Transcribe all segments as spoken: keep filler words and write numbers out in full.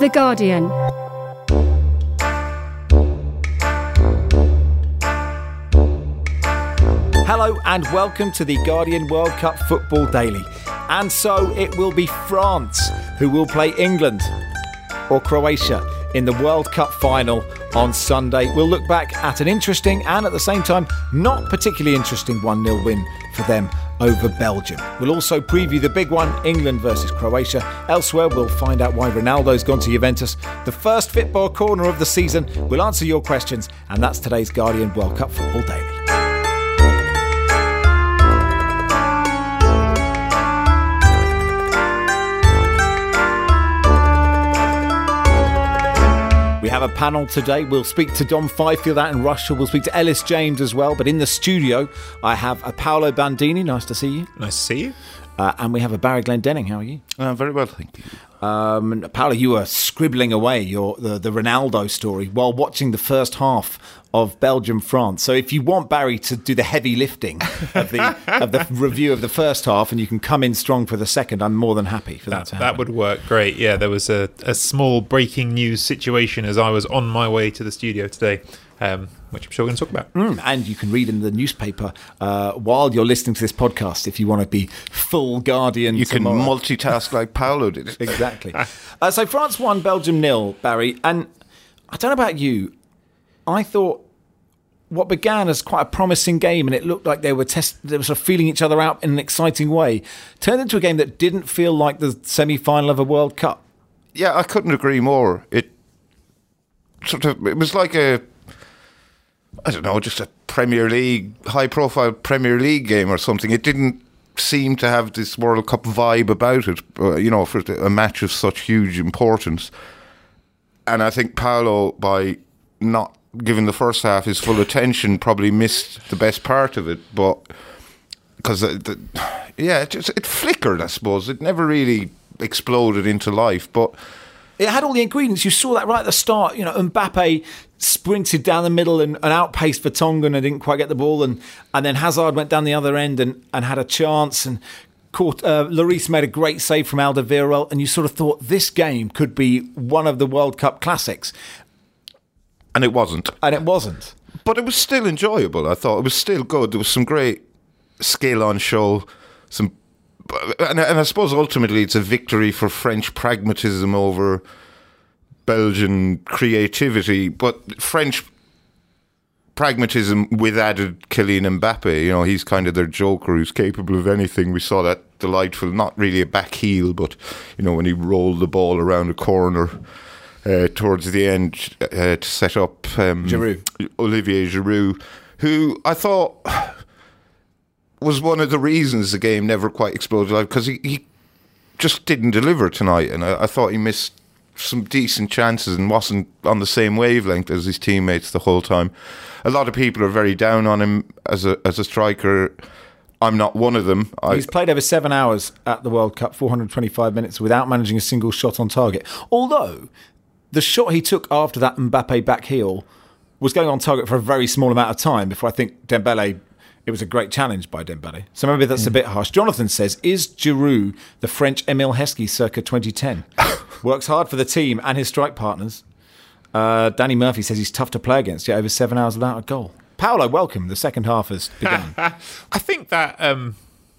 The Guardian. Hello and welcome to the Guardian World Cup Football Daily. And so it will be France who will play England or Croatia in the World Cup final on Sunday. We'll look back at an interesting and at the same time not particularly interesting one nil win for them over Belgium. We'll also preview the big one, England versus Croatia. Elsewhere, we'll find out why Ronaldo's gone to Juventus. The first Football Corner of the season. We'll answer your questions, and that's today's Guardian World Cup Football Daily. We have a panel today. We'll speak to Dom Fifield out in Russia. We'll speak to Ellis James as well. But in the studio, I have a Paolo Bandini. Nice to see you. Nice to see you. Uh, and we have a Barry Glendenning. How are you? Uh, very well, thank you. Um, Paolo, you were scribbling away your the, the Ronaldo story while watching the first half of Belgium-France. So if you want Barry to do the heavy lifting of the of the review of the first half and you can come in strong for the second, I'm more than happy for that, that to happen. That would work great. Yeah, there was a, a small breaking news situation as I was on my way to the studio today, um, which I'm sure we're going to talk about. Mm, and you can read in the newspaper uh, while you're listening to this podcast if you want to be full Guardian You tomorrow. can multitask like Paolo did. Exactly. uh, so France won, Belgium nil, Barry. And I don't know about you, I thought what began as quite a promising game and it looked like they were test- they were sort of feeling each other out in an exciting way, turned into a game that didn't feel like the semi-final of a World Cup. Yeah, I couldn't agree more. It sort of it was like a I don't know, just a Premier League, high-profile Premier League game or something. It didn't seem to have this World Cup vibe about it, uh, you know, for a match of such huge importance. And I think Paolo, by not giving the first half his full attention, probably missed the best part of it. But because, the, the, yeah, it, just, it flickered, I suppose. It never really exploded into life, but it had all the ingredients. You saw that right at the start. You know, Mbappe sprinted down the middle and, and outpaced Vertonghen and didn't quite get the ball. And, and then Hazard went down the other end and, and had a chance. And caught, uh, Lloris made a great save from Alderweireld. And you sort of thought this game could be one of the World Cup classics. And it wasn't. And it wasn't. But it was still enjoyable, I thought. It was still good. There was some great skill on show. Some, and, and I suppose ultimately it's a victory for French pragmatism over Belgian creativity. But French pragmatism with added Kylian Mbappe. You know, he's kind of their joker who's capable of anything. We saw that delightful, not really a back heel, but, you know, when he rolled the ball around a corner Uh, towards the end uh, to set up um, Giroud. Olivier Giroud, who I thought was one of the reasons the game never quite exploded live, because he, he just didn't deliver tonight, and I, I thought he missed some decent chances and wasn't on the same wavelength as his teammates the whole time. A lot of people are very down on him as a as a striker. I'm not one of them. I, He's played over seven hours at the World Cup, four hundred twenty-five minutes, without managing a single shot on target. Although the shot he took after that Mbappe back heel was going on target for a very small amount of time before I think Dembele, it was a great challenge by Dembele. So maybe that's mm. a bit harsh. Jonathan says, is Giroud the French Emile Heskey circa twenty ten? Works hard for the team and his strike partners. Uh, Danny Murphy says he's tough to play against, yet over seven hours without a goal. Paolo, welcome. The second half has begun. I think that um,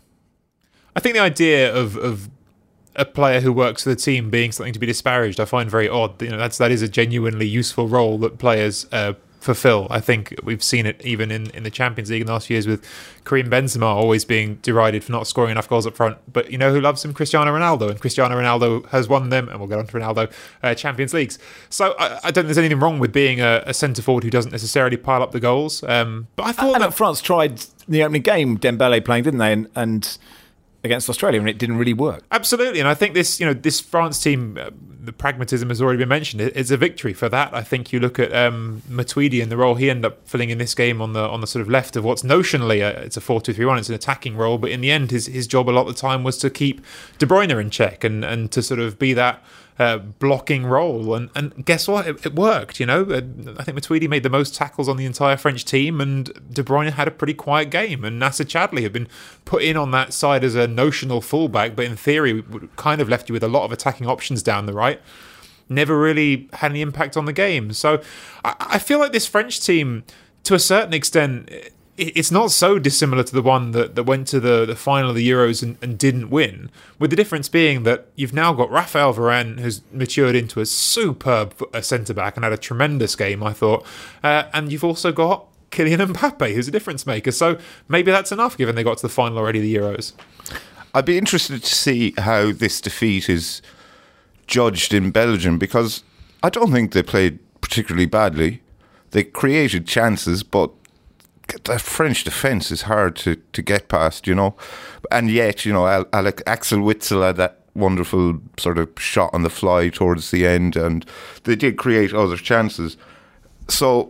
I think the idea of, of a player who works for the team being something to be disparaged, I find very odd. You know, that's that is a genuinely useful role that players uh, fulfill. I think we've seen it even in, in the Champions League in the last few years with Karim Benzema always being derided for not scoring enough goals up front. But you know who loves him? Cristiano Ronaldo. And Cristiano Ronaldo has won them, and we'll get on to Ronaldo, uh, Champions Leagues. So I, I don't think there's anything wrong with being a, a centre-forward who doesn't necessarily pile up the goals. Um, but I thought and that France tried the opening game, Dembele playing, didn't they? And... and against Australia, and it didn't really work. Absolutely, and I think this, you know, this France team, uh, the pragmatism has already been mentioned. It, it's a victory for that. I think you look at um, Matuidi and the role he ended up filling in this game on the on the sort of left of what's notionally a, it's a four two three one. It's an attacking role, but in the end, his his job a lot of the time was to keep De Bruyne in check and and to sort of be that uh, blocking role. And, and guess what? It, it worked, you know. I think Matuidi made the most tackles on the entire French team, and De Bruyne had a pretty quiet game. And Nasser Chadli had been put in on that side as a notional fullback, but in theory would kind of left you with a lot of attacking options down the right. never really had any impact on the game. So I, I feel like this French team, to a certain extent, it's not so dissimilar to the one that, that went to the, the final of the Euros and, and didn't win, with the difference being that you've now got Raphael Varane, who's matured into a superb centre-back and had a tremendous game, I thought, uh, and you've also got Kylian Mbappe, who's a difference maker. So maybe that's enough, given they got to the final already, the Euros. I'd be interested to see how this defeat is judged in Belgium, because I don't think they played particularly badly. They created chances, but that French defence is hard to, to get past, you know. And yet, you know, Alec, Axel Witsel had that wonderful sort of shot on the fly towards the end, and they did create other chances. So,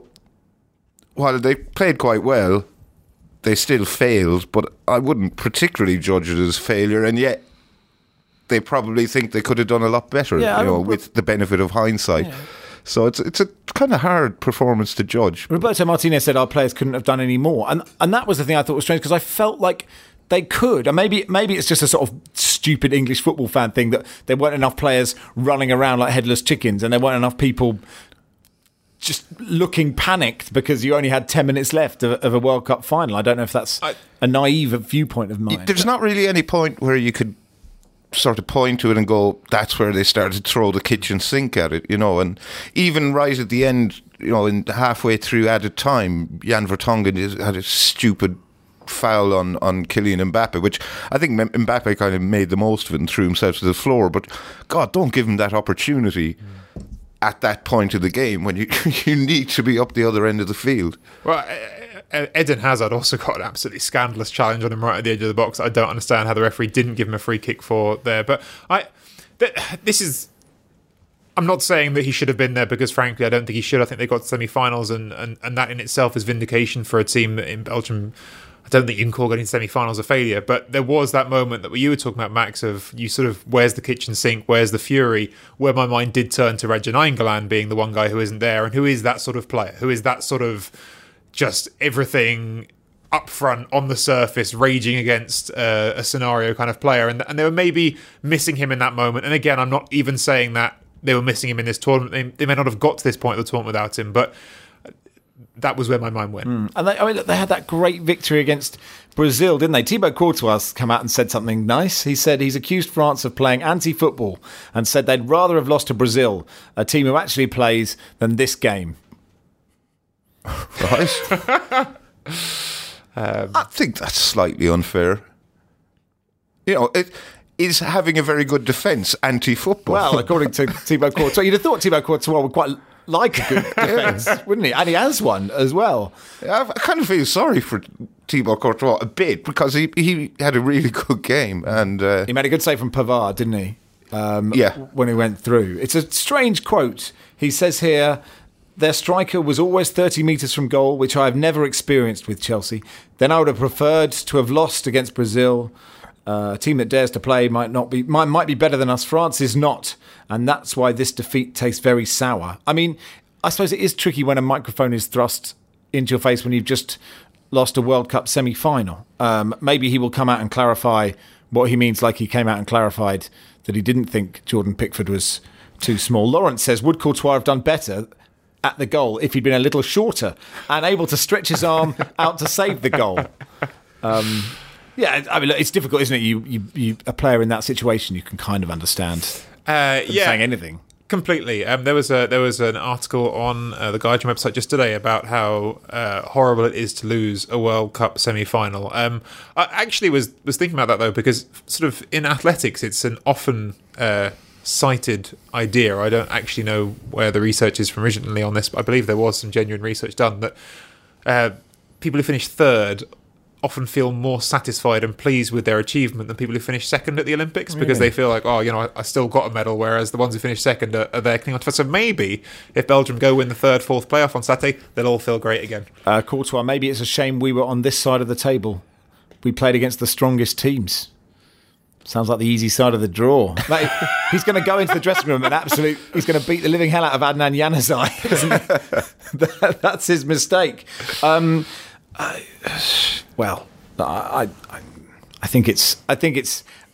while they played quite well, they still failed, but I wouldn't particularly judge it as failure, and yet they probably think they could have done a lot better, yeah, you know, with the benefit of hindsight. Yeah. So it's it's a kind of hard performance to judge. Roberto Martinez said our players couldn't have done any more, and and that was the thing I thought was strange, because I felt like they could, and maybe maybe it's just a sort of stupid English football fan thing that there weren't enough players running around like headless chickens, and there weren't enough people just looking panicked because you only had ten minutes left of, of a World Cup final. I don't know if that's I, a naive viewpoint of mine. There's not really any point where you could sort of point to it and go, that's where they started to throw the kitchen sink at it, you know. And even right at the end, you know, in halfway through added time, Jan Vertonghen had a stupid foul on, on Kylian Mbappe, which I think Mbappe kind of made the most of it and threw himself to the floor. But God, don't give him that opportunity mm. at that point of the game when you you need to be up the other end of the field. Well, Eden Hazard also got an absolutely scandalous challenge on him right at the edge of the box. I don't understand how the referee didn't give him a free kick for there. But I, th- this is... I'm not saying that he should have been there, because frankly I don't think he should. I think they got to semi-finals, and, and, and that in itself is vindication for a team that in Belgium, I don't think you can call getting semi-finals a failure. But there was that moment that you were talking about, Max, of you sort of, where's the kitchen sink, where's the fury, where my mind did turn to Radja Nainggolan being the one guy who isn't there, and who is that sort of player, who is that sort of just everything up front on the surface, raging against uh, a scenario kind of player. And, and they were maybe missing him in that moment. And again, I'm not even saying that they were missing him in this tournament. They, they may not have got to this point of the tournament without him, but that was where my mind went. Mm. And they, I mean, look, they had that great victory against Brazil, didn't they? Thibaut Courtois come out and said something nice. He said he's accused France of playing anti-football and said they'd rather have lost to Brazil, a team who actually plays, than this game. Right. um, I think that's slightly unfair. You know, it is having a very good defence anti-football. Well, according to Thibaut Courtois, you'd have thought Thibaut Courtois would quite like a good defence, wouldn't he? And he has one as well. I kind of feel sorry for Thibaut Courtois a bit, because he, he had a really good game. And uh, he made a good save from Pavard, didn't he? Um, yeah. When he went through. It's a strange quote. He says here, their striker was always thirty metres from goal, which I have never experienced with Chelsea. Then I would have preferred to have lost against Brazil. Uh, a team that dares to play might not be might, might be better than us. France is not, and that's why this defeat tastes very sour. I mean, I suppose it is tricky when a microphone is thrust into your face when you've just lost a World Cup semi-final. Um, maybe he will come out and clarify what he means, like he came out and clarified that he didn't think Jordan Pickford was too small. Lawrence says, would Courtois have done better at the goal if he'd been a little shorter and able to stretch his arm out to save the goal? Um, yeah, I mean, look, it's difficult, isn't it? You, you, you, a player in that situation, you can kind of understand uh, yeah, saying anything. Completely. Um, there was a there was an article on uh, the Guardian website just today about how uh, horrible it is to lose a World Cup semi-final. Um, I actually was was thinking about that though, because sort of in athletics, it's an often uh, cited idea. I don't actually know where the research is from originally on this, but I believe there was some genuine research done that uh, people who finish third often feel more satisfied and pleased with their achievement than people who finish second at the Olympics, really? Because they feel like, oh, you know, I, I still got a medal, whereas the ones who finish second are, are there clinging on to it. So maybe if Belgium go win the third, fourth playoff on Saturday, they'll all feel great again. Uh, Courtois, maybe it's a shame we were on this side of the table. We played against the strongest teams. Sounds like the easy side of the draw. Like, he's going to go into the dressing room and absolutely, he's going to beat the living hell out of Adnan Januzaj, isn't he? that, that's his mistake. Um, I, well, I, I, I think it's, I think it's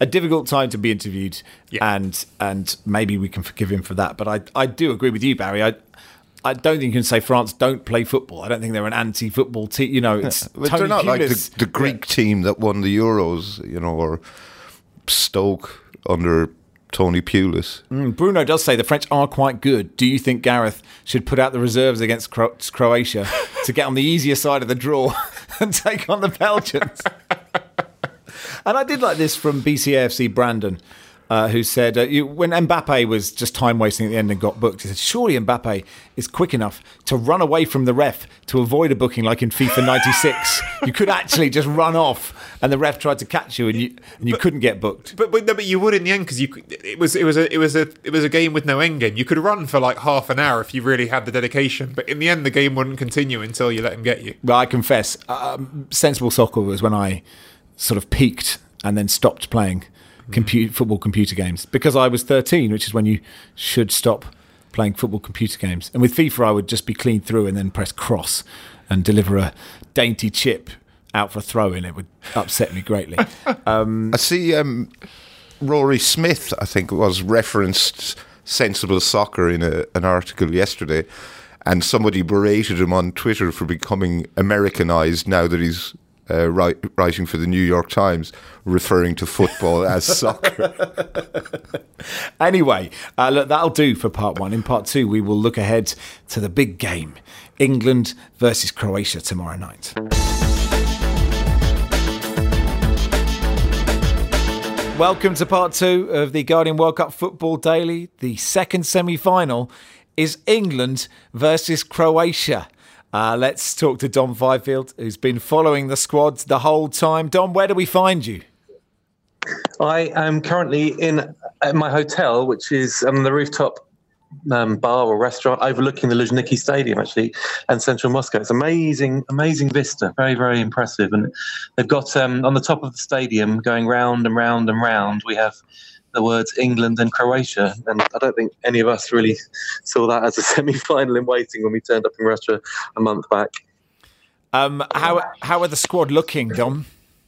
a difficult time to be interviewed, Yeah. and and maybe we can forgive him for that. But I I do agree with you, Barry. I I don't think you can say France don't play football. I don't think they're an anti-football team. You know, it's But Tony they're not like Pulis. the, the Greek team that won the Euros, you know, or Stoke under Tony Pulis. Mm, Bruno does say the French are quite good. Do you think Gareth should put out the reserves against Cro- Croatia to get on the easier side of the draw and take on the Belgians? And I did like this from B C A F C Brandon, uh, who said, uh, you, when Mbappe was just time wasting at the end and got booked, he said, surely Mbappe is quick enough to run away from the ref to avoid a booking like in FIFA ninety-six. You could actually just run off and the ref tried to catch you and you and you but, couldn't get booked. But but, no, but you would in the end, because you could, it was it was a it was a it was a game with no end game. You could run for like half an hour if you really had the dedication, but in the end the game wouldn't continue until you let him get you. Well, I confess, um, Sensible Soccer was when I sort of peaked and then stopped playing computer, football computer games because I was thirteen, which is when you should stop playing football computer games. And with FIFA, I would just be clean through and then press cross and deliver a dainty chip out for a throw in. It would upset me greatly. Um, I see um, Rory Smith, I think, was referenced Sensible Soccer in a, an article yesterday, and somebody berated him on Twitter for becoming Americanized now that he's Uh, write, writing for the New York Times, referring to football as soccer. Anyway, uh, look, that'll do for part one. In part two, we will look ahead to the big game, England versus Croatia tomorrow night. Welcome to part two of the Guardian World Cup Football Daily. The second semi-final is England versus Croatia. Uh, let's talk to Dom Fifield, who's been following the squads the whole time. Dom, where do we find you? I am currently in at my hotel, which is um, the rooftop um, bar or restaurant overlooking the Luzhniki Stadium, actually, and central Moscow. It's amazing, amazing vista, very, very impressive. And they've got um, on the top of the stadium, going round and round and round, we have the words England and Croatia, and I don't think any of us really saw that as a semi-final in waiting when we turned up in Russia a month back. Um, how how are the squad looking, Dom?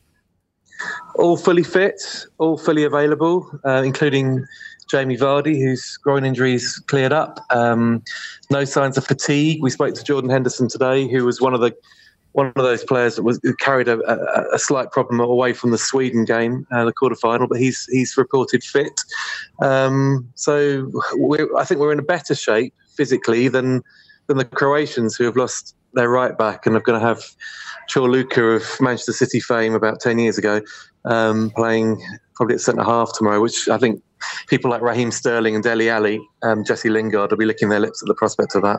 All fully fit, all fully available, uh, including Jamie Vardy, whose groin injuries cleared up. Um, no signs of fatigue. We spoke to Jordan Henderson today, who was one of the One of those players that was who carried a, a, a slight problem away from the Sweden game, uh, the quarterfinal, but he's he's reported fit. Um, so we're, I think we're in a better shape physically than than the Croatians, who have lost their right back and are going to have Chorluka of Manchester City fame about ten years ago um, playing probably at centre half tomorrow, which I think people like Raheem Sterling and Dele Alli, um, Jesse Lingard will be licking their lips at the prospect of that.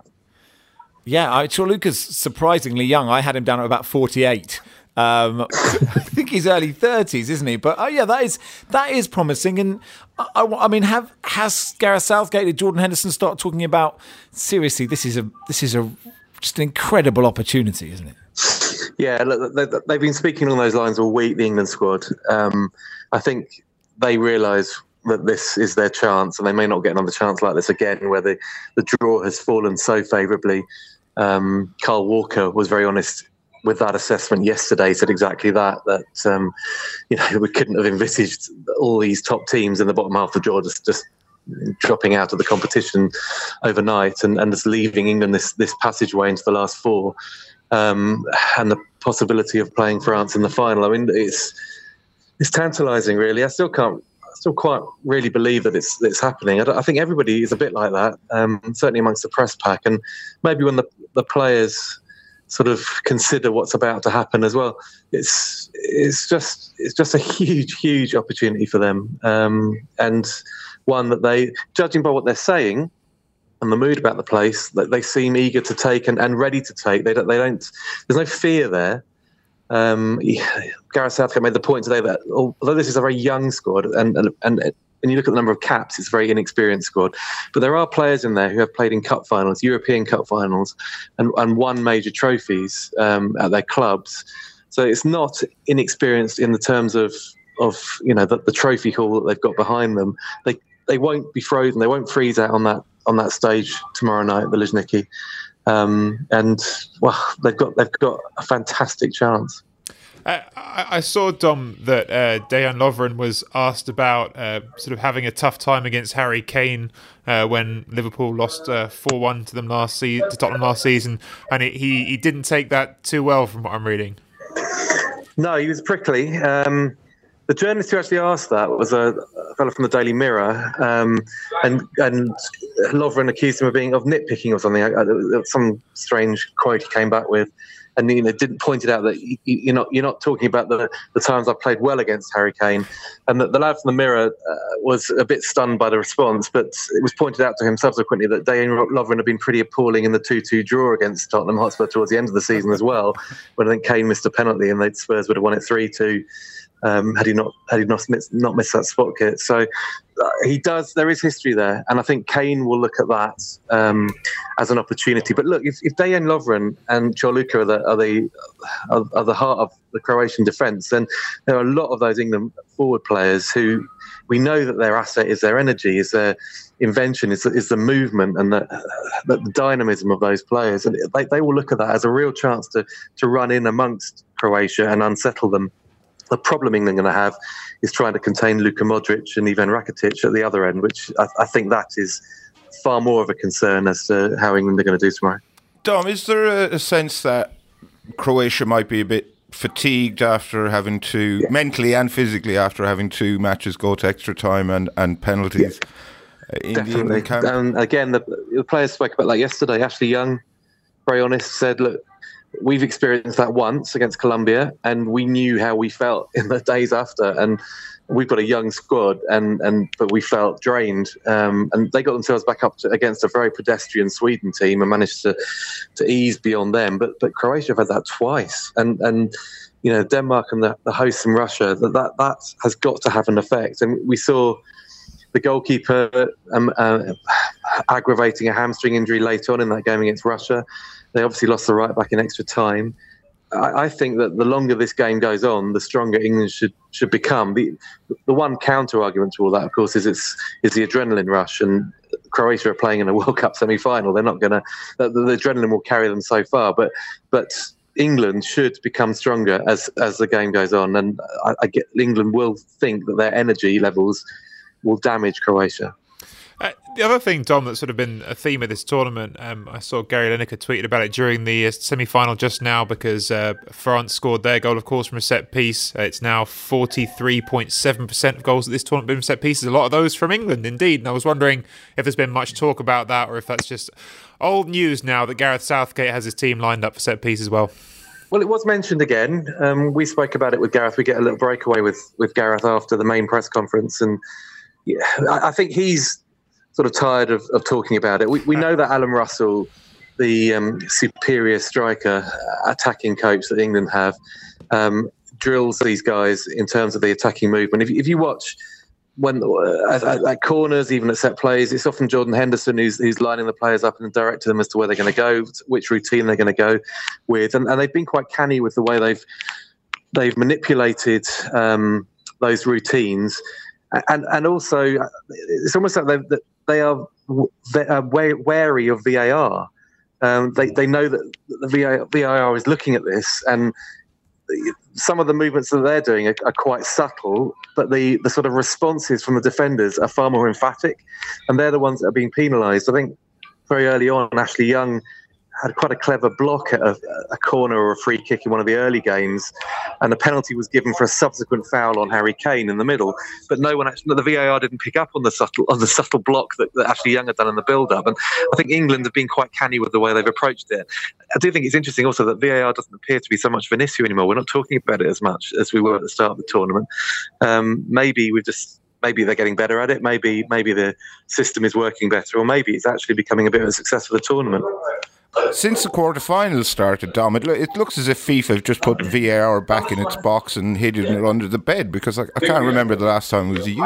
Yeah, Chorluka's surprisingly young. I had him down at about forty-eight. Um, I think he's early thirties, isn't he? But oh yeah, that is that is promising. And I, I, I mean, have has Gareth Southgate and Jordan Henderson start talking about seriously? This is a this is a just an incredible opportunity, isn't it? Yeah, look, they, they've been speaking along those lines all week. The England squad. Um, I think they realise that this is their chance, and they may not get another chance like this again, where the, the draw has fallen so favourably. Um, Carl Walker was very honest with that assessment yesterday, said exactly that, that um, you know, we couldn't have envisaged all these top teams in the bottom half of the draw just, just dropping out of the competition overnight and, and just leaving England this, this passageway into the last four, um, and the possibility of playing France in the final. I mean, it's it's tantalising, really. I still can't still quite really believe that it's it's happening. I, I think everybody is a bit like that, um, certainly amongst the press pack, and maybe when the, the players sort of consider what's about to happen as well. It's it's just it's just a huge, huge opportunity for them, um, and one that they, judging by what they're saying and the mood about the place, that they seem eager to take and, and ready to take. They don't. They don't. There's no fear there. Um, Gareth Southgate made the point today that although this is a very young squad, and and and and you look at the number of caps, it's a very inexperienced squad. But there are players in there who have played in cup finals, European cup finals, and, and won major trophies um, at their clubs. So it's not inexperienced in the terms of of you know the, the trophy haul that they've got behind them. They they won't be frozen. They won't freeze out on that on that stage tomorrow night at the Luzhniki. Um, and well, they've got they've got a fantastic chance. Uh, I, I saw, Dom, that uh, Dejan Lovren was asked about uh, sort of having a tough time against Harry Kane uh, when Liverpool lost uh, four one to them last se- to Tottenham last season, and it, he he didn't take that too well, from what I'm reading. No, he was prickly. Um, the journalist who actually asked that was a, a fellow from the Daily Mirror, um, and and Lovren accused him of being of nitpicking or something. I, I, some strange quote he came back with. And you know, didn't point it out that you're not you're not talking about the, the times I played well against Harry Kane, and that the lad from the Mirror uh, was a bit stunned by the response, but it was pointed out to him subsequently that Dejan Lovren had been pretty appalling in the two two draw against Tottenham Hotspur towards the end of the season as well, when I think Kane missed a penalty and the Spurs would have won it three two. Um, had he not had he not missed, not missed that spot kick. So uh, he does. There is history there, and I think Kane will look at that um, as an opportunity. But look, if, if Dejan Lovren and Čorluka are the are the are, are the heart of the Croatian defence, then there are a lot of those England forward players who we know that their asset is their energy, is their invention, is is the movement and the, the, the dynamism of those players, and they they will look at that as a real chance to to run in amongst Croatia and unsettle them. The problem England are going to have is trying to contain Luka Modric and Ivan Rakitic at the other end, which I, I think that is far more of a concern as to how England are going to do tomorrow. Dom, is there a, a sense that Croatia might be a bit fatigued after having to, yeah. mentally and physically, after having two matches go to extra time and, and penalties yeah. in Definitely. the England camp? And again, the, the players spoke about that yesterday. Ashley Young, very honest, said, look, we've experienced that once against Colombia, and we knew how we felt in the days after. And we've got a young squad, and, and but we felt drained. Um, and they got themselves back up to, against a very pedestrian Sweden team and managed to to ease beyond them. But but Croatia have had that twice, and and you know Denmark and the, the hosts in Russia. That, that that has got to have an effect. And we saw the goalkeeper um, uh, aggravating a hamstring injury late on in that game against Russia. They obviously lost the right back in extra time. I, I think that the longer this game goes on, the stronger England should should become. The the one counter argument to all that, of course, is it's is the adrenaline rush. And Croatia are playing in a World Cup semi-final. They're not going to. The, the adrenaline will carry them so far, but but England should become stronger as as the game goes on. And I, I get England will think that their energy levels will damage Croatia. Uh, the other thing, Dom, that's sort of been a theme of this tournament, um, I saw Gary Lineker tweeted about it during the uh, semi-final just now, because uh, France scored their goal, of course, from a set piece. Uh, it's now forty-three point seven percent of goals at this tournament been from set pieces. A lot of those from England, indeed. And I was wondering if there's been much talk about that, or if that's just old news now that Gareth Southgate has his team lined up for set piece as well. Well, it was mentioned again. Um, we spoke about it with Gareth. We get a little breakaway with, with Gareth after the main press conference. And yeah, I, I think he's sort of tired of, of talking about it. We, we know that Alan Russell, the um, superior striker, attacking coach that England have, um, drills these guys in terms of the attacking movement. If, if you watch when uh, at, at corners, even at set plays, it's often Jordan Henderson who's, who's lining the players up and directing them as to where they're going to go, which routine they're going to go with. And, and they've been quite canny with the way they've they've manipulated um, those routines. And and also, it's almost like they've, they are they are wary of V A R. Um, they they know that the V A R is looking at this, and some of the movements that they're doing are, are quite subtle, but the, the sort of responses from the defenders are far more emphatic, and they're the ones that are being penalised. I think very early on, Ashley Young had quite a clever block at a, a corner or a free kick in one of the early games, and a penalty was given for a subsequent foul on Harry Kane in the middle. But no one actually, the V A R didn't pick up on the subtle on the subtle block that, that Ashley Young had done in the build-up. And I think England have been quite canny with the way they've approached it. I do think it's interesting also that V A R doesn't appear to be so much of an issue anymore. We're not talking about it as much as we were at the start of the tournament. Um, maybe we've just. Maybe they're getting better at it. Maybe maybe the system is working better, or maybe it's actually becoming a bit of a success for the tournament. Since the quarterfinals started, Dom, it, lo- it looks as if FIFA have just put V A R back in its box and hidden it under the bed, because I, I can't remember the last time it was used.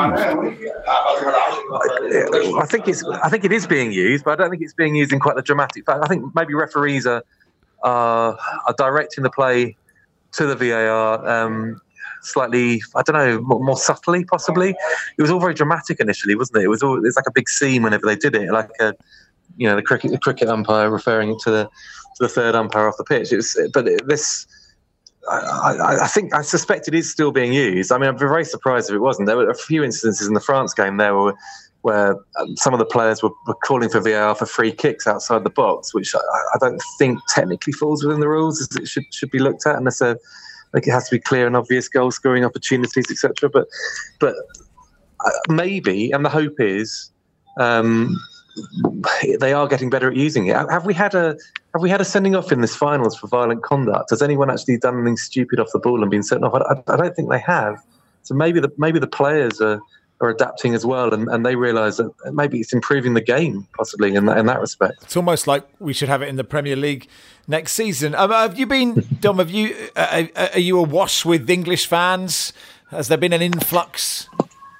I think it's. I think it is being used, but I don't think it's being used in quite the dramatic fact. I think maybe referees are are, are directing the play to the V A R. Um, Slightly, I don't know, more, more subtly, possibly. It was all very dramatic initially, wasn't it? It was all, it was like a big scene whenever they did it, like a, you know, the cricket, the cricket umpire referring to the to the third umpire off the pitch. It was, but it, this I, I, I think I suspect it is still being used. I mean, I'd be very surprised if it wasn't. There were a few instances in the France game there where, where some of the players were, were calling for V A R for free kicks outside the box, which I, I don't think technically falls within the rules. As it should should be looked at, unless a, like it has to be clear and obvious goal scoring opportunities, et cetera. But but maybe, and the hope is. Um, they are getting better at using it. Have we had a have we had a sending off in this finals for violent conduct? Has anyone actually done anything stupid off the ball and been sent off? I, I don't think they have. So maybe the maybe the players are, are adapting as well, and, and they realise that maybe it's improving the game possibly in that, in that respect. It's almost like we should have it in the Premier League next season. Um, have you been, Dom? Have you uh, are you awash with English fans? Has there been an influx?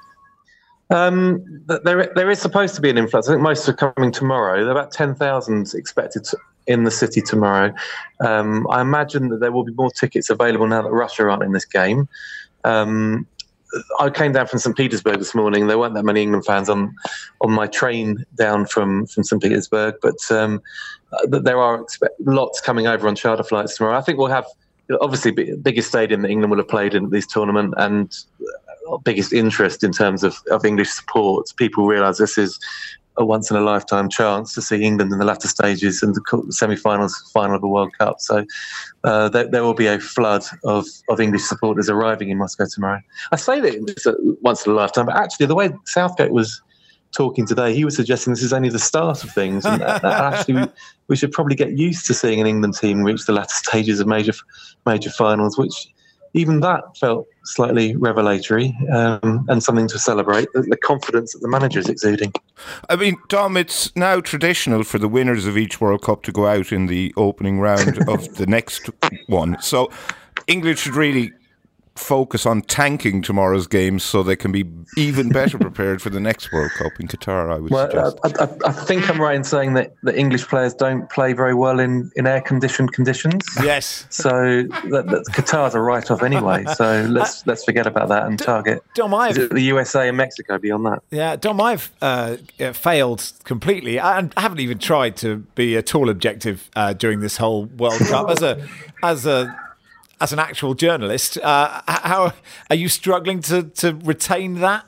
Um, there, there is supposed to be an influx. I think most are coming tomorrow. There are about ten thousand expected to, in the city tomorrow. Um, I imagine that there will be more tickets available now that Russia aren't in this game. Um, I came down from Saint Petersburg this morning. There weren't that many England fans on on my train down from, from Saint Petersburg, but um, there are expect- lots coming over on charter flights tomorrow. I think we'll have, obviously, the biggest stadium that England will have played in this tournament, and biggest interest in terms of, of English support. People realise this is a once in a lifetime chance to see England in the latter stages and the semi-finals, final of the World Cup. So uh, there, there will be a flood of, of English supporters arriving in Moscow tomorrow. I say that it's a once in a lifetime, but actually the way Southgate was talking today, he was suggesting this is only the start of things, and that, that actually we, we should probably get used to seeing an England team reach the latter stages of major major finals, which even that felt slightly revelatory um, and something to celebrate, the, the confidence that the manager is exuding. I mean, Dom, it's now traditional for the winners of each World Cup to go out in the opening round of the next one. So England should really focus on tanking tomorrow's games so they can be even better prepared for the next World Cup in Qatar, I would well, suggest. I, I, I think I'm right in saying that the English players don't play very well in, in air-conditioned conditions. Yes. So that, that Qatar's a write-off anyway, so let's let's forget about that and target Dom, I've, is it the U S A and Mexico beyond that. Yeah, Dom, I've uh, failed completely. I, I haven't even tried to be at all objective uh, during this whole World Cup. As a as a As an actual journalist, uh, how are you struggling to, to retain that?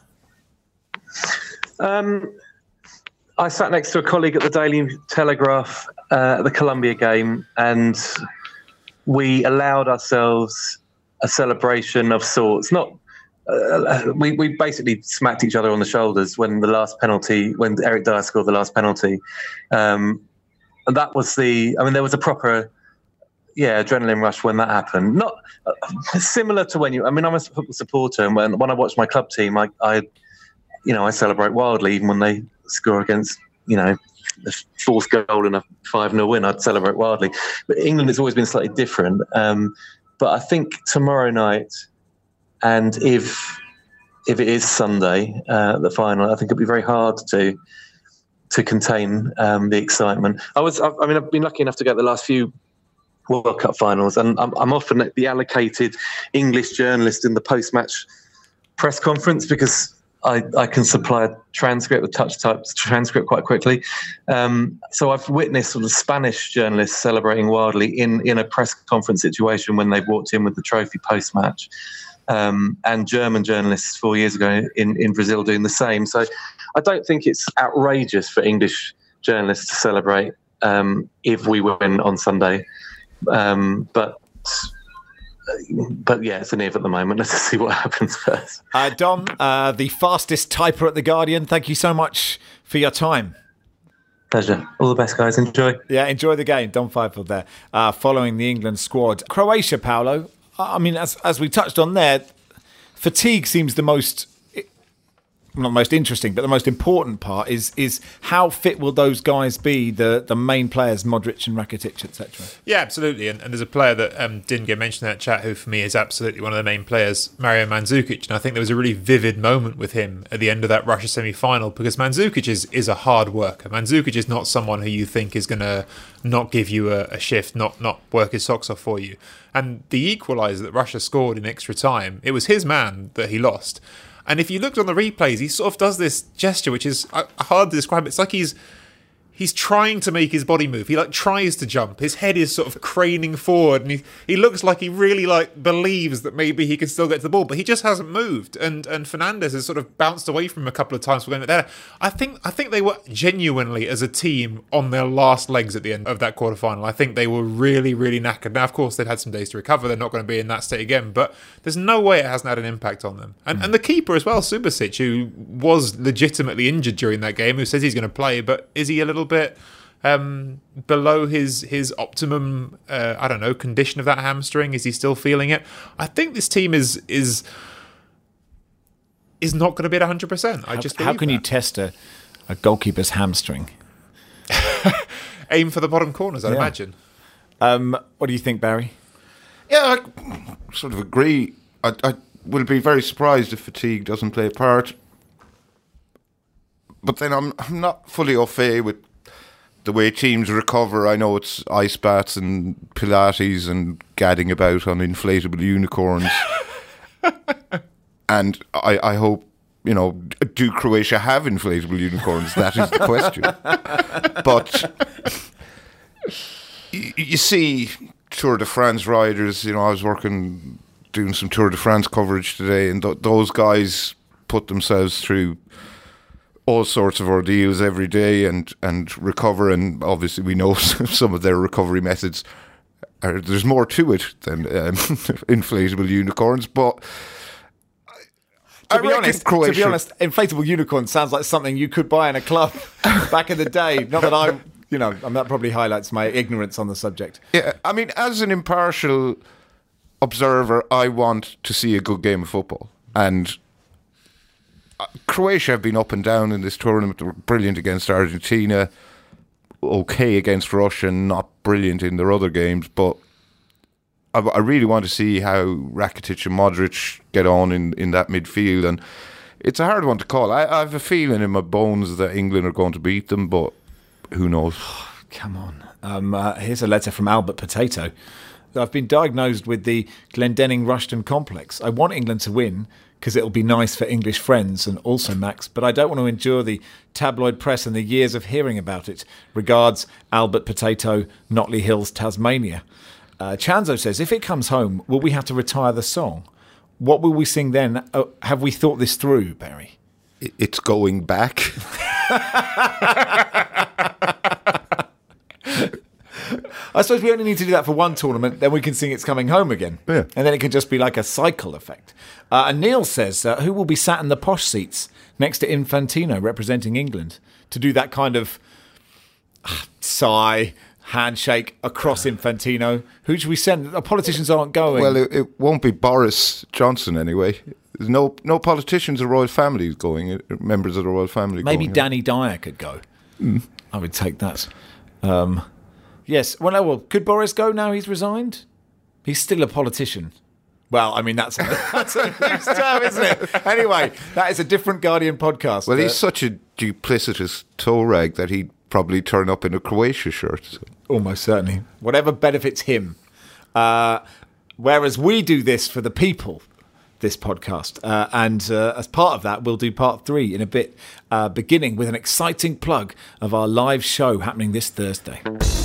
Um, I sat next to a colleague at the Daily Telegraph uh, at the Colombia game, and we allowed ourselves a celebration of sorts. Not uh, we we basically smacked each other on the shoulders when the last penalty, when Eric Dyer scored the last penalty, um, and that was the. I mean, there was a proper. Yeah, adrenaline rush when that happened. Not uh, similar to when you. I mean, I'm a football supporter, and when, when I watch my club team, I, I, you know, I celebrate wildly. Even when they score against, you know, the fourth goal in a five nil win, I'd celebrate wildly. But England has always been slightly different. Um, but I think tomorrow night, and if if it is Sunday, uh, the final, I think it'd be very hard to to contain um, the excitement. I was. I, I mean, I've been lucky enough to get the last few World Cup finals, and I'm, I'm often the allocated English journalist in the post-match press conference because I, I can supply a transcript, a touch-type transcript quite quickly. Um, so I've witnessed sort of Spanish journalists celebrating wildly in, in a press conference situation when they've walked in with the trophy post-match, um, and German journalists four years ago in, in Brazil doing the same. So I don't think it's outrageous for English journalists to celebrate um, if we win on Sunday. Um, but but yeah, it's an if at the moment. Let's see what happens first. Uh, Dom, uh, the fastest typer at The Guardian, thank you so much for your time. Pleasure. All the best, guys. Enjoy. Yeah, enjoy the game. Dom Fifield there, uh, following the England squad. Croatia, Paolo, I mean, as as we touched on there, fatigue seems the most... not the most interesting, but the most important part is is how fit will those guys be, the the main players, Modric and Rakitic, et cetera. Yeah, absolutely. And, and there's a player that um, didn't get mentioned in that chat who, for me, is absolutely one of the main players, Mario Mandzukic. And I think there was a really vivid moment with him at the end of that Russia semi-final, because Mandzukic is, is a hard worker. Mandzukic is not someone who you think is going to not give you a, a shift, not not work his socks off for you. And the equaliser that Russia scored in extra time, it was his man that he lost. And if you looked on the replays, he sort of does this gesture, which is hard to describe. It's like he's he's trying to make his body move. He like tries to jump. His head is sort of craning forward, and he he looks like he really like believes that maybe he can still get to the ball, but he just hasn't moved. And and Fernandes has sort of bounced away from him a couple of times for going there. I think I think they were genuinely as a team on their last legs at the end of that quarterfinal. I think they were really really knackered. Now of course they've had some days to recover. They're not going to be in that state again, but there's no way it hasn't had an impact on them. And mm. and the keeper as well, Subasic, who was legitimately injured during that game, who says he's going to play, but is he a little bit um, below his his optimum? Uh, I don't know, condition of that hamstring. Is he still feeling it? I think this team is is is not going to be at one hundred percent. I just how can that. you test a, a goalkeeper's hamstring? Aim for the bottom corners, I'd yeah. imagine. Um, what do you think, Barry? Yeah, I sort of agree. I, I will be very surprised if fatigue doesn't play a part. But then I'm I'm not fully au fait with the way teams recover. I know it's ice baths and Pilates and gadding about on inflatable unicorns. And I, I hope, you know, do Croatia have inflatable unicorns? That is the question. But you, you see Tour de France riders, you know, I was working, doing some Tour de France coverage today, and th- those guys put themselves through all sorts of ordeals every day and, and recover, and obviously we know some of their recovery methods are, there's more to it than um, inflatable unicorns, but to I be honest, Croatia, to be honest, inflatable unicorn sounds like something you could buy in a club back in the day. Not that I, you know, and that probably highlights my ignorance on the subject. Yeah, I mean, as an impartial observer, I want to see a good game of football, and Croatia have been up and down in this tournament. They were brilliant against Argentina, okay against Russia, not brilliant in their other games. But I, I really want to see how Rakitic and Modric get on in, in that midfield. And it's a hard one to call. I, I have a feeling in my bones that England are going to beat them, but who knows? Come on. Um, uh, here's a letter from Albert Potato. I've been diagnosed with the Glendenning Rushton complex. I want England to win because it'll be nice for English friends and also Max, but I don't want to endure the tabloid press and the years of hearing about it. Regards, Albert Potato, Notley Hills, Tasmania. Uh, Chanzo says, if it comes home, will we have to retire the song? What will we sing then? Uh, have we thought this through, Barry? It's going back. I suppose we only need to do that for one tournament, then we can sing It's Coming Home again. Yeah. And then it can just be like a cycle effect. Uh, and Neil says, uh, who will be sat in the posh seats next to Infantino representing England to do that kind of uh, sigh, handshake across Infantino? Who should we send? The politicians aren't going. Well, it, it won't be Boris Johnson anyway. There's no no politicians or royal families going, members of the royal family Maybe going. Danny Dyer could go. Mm. I would take that. Um, yes. Well, no, well, could Boris go now he's resigned? He's still a politician. Well, I mean, that's a, that's a loose term, isn't it? Anyway, that is a different Guardian podcast. Well, uh, he's such a duplicitous toe rag that he'd probably turn up in a Croatia shirt. So. Almost certainly. Whatever benefits him. Uh, whereas we do this for the people, this podcast. Uh, and uh, as part of that, we'll do part three in a bit, uh, beginning with an exciting plug of our live show happening this Thursday.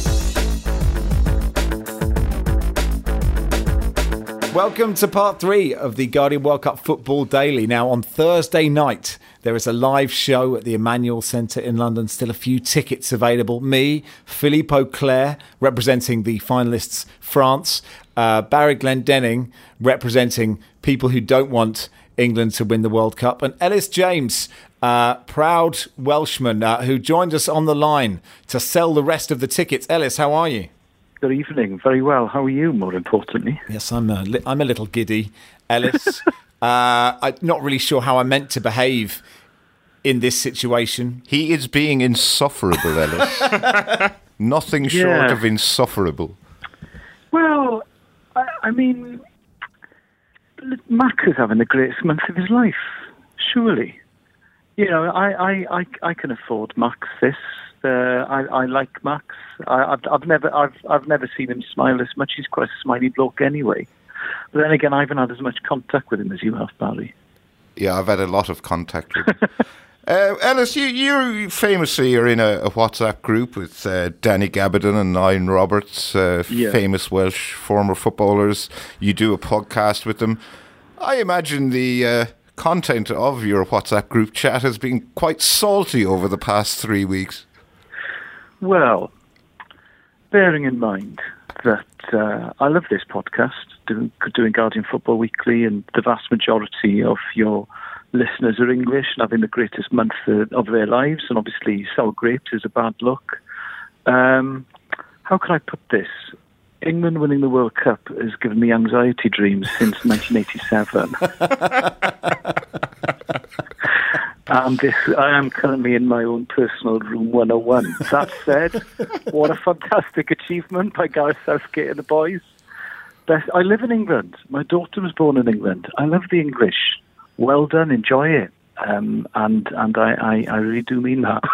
Welcome to part three of the Guardian World Cup Football Daily. Now, on Thursday night, there is a live show at the Emmanuel Centre in London. Still a few tickets available. Me, Philippe Auclair, representing the finalists France. Uh, Barry Glendenning, representing people who don't want England to win the World Cup. And Ellis James, uh, proud Welshman, uh, who joined us on the line to sell the rest of the tickets. Ellis, how are you? Good evening. Very well. How are you, more importantly? Yes, I'm a, li- I'm a little giddy, Ellis. uh, I'm not really sure how I meant to behave in this situation. He is being insufferable, Ellis. Nothing Yeah. short of insufferable. Well, I, I mean, Max is having the greatest month of his life, surely. You know, I, I, I, I can afford Max this. Uh, I, I like Max. I, I've, I've never, I've, I've never seen him smile as much. He's quite a smiley bloke anyway. But then again, I haven't had as much contact with him as you have, Barry. Yeah, I've had a lot of contact with him. Uh, Ellis, you, you famously are in a, a WhatsApp group with uh, Danny Gabaldon and Ian Roberts, uh, Yeah. famous Welsh former footballers. You do a podcast with them. I imagine the uh, content of your WhatsApp group chat has been quite salty over the past three weeks. Well, bearing in mind that uh, I love this podcast, doing, doing Guardian Football Weekly, and the vast majority of your listeners are English and having the greatest month of their lives, and obviously sour grapes is a bad look. Um, how can I put this? England winning the World Cup has given me anxiety dreams since nineteen eighty-seven. And this, I am currently in my own personal room one oh one. That said, what a fantastic achievement by Gareth Southgate and the boys. Best, I live in England. My daughter was born in England. I love the English. Well done, enjoy it. Um, and and I, I, I really do mean that.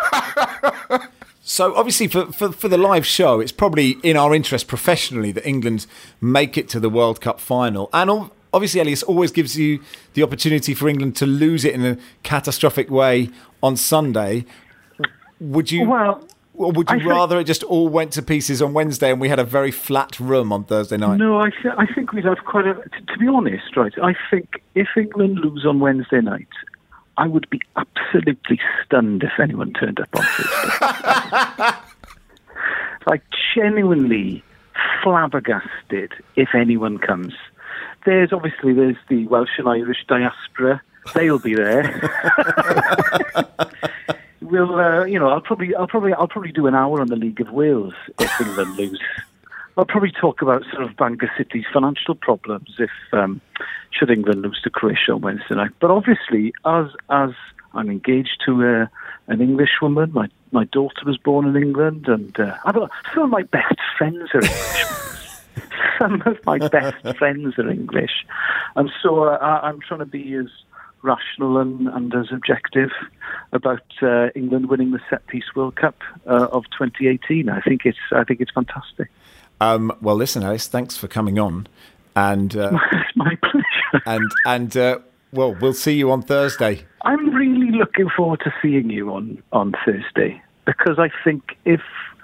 So obviously for, for, for the live show, it's probably in our interest professionally that England make it to the World Cup final. And al- obviously, Elias, always gives you the opportunity for England to lose it in a catastrophic way on Sunday. Would you, Well, or would you I think- rather it just all went to pieces on Wednesday and we had a very flat room on Thursday night? No, I, th- I think we'd have quite a... T- to be honest, right, I think if England lose on Wednesday night, I would be absolutely stunned if anyone turned up on Thursday. Like, genuinely flabbergasted if anyone comes. There's obviously, there's the Welsh and Irish diaspora. They'll be there. We'll, uh, you know, I'll probably, I'll probably, I'll probably do an hour on the League of Wales if England lose. I'll probably talk about sort of Bangor City's financial problems if um, should England lose to Croatia on Wednesday night. But obviously, as as I'm engaged to uh, an English woman, my my daughter was born in England, and uh, I've got, some of my best friends are English. Some of my best friends are English, and so uh, I, I'm trying to be as rational and, and as objective about uh, England winning the Set Piece World Cup uh, of twenty eighteen. I think it's I think it's fantastic. Um, well, listen, Alice, thanks for coming on, and uh, It's my pleasure. and and uh, well, we'll see you on Thursday. I'm really looking forward to seeing you on, on Thursday, because I think if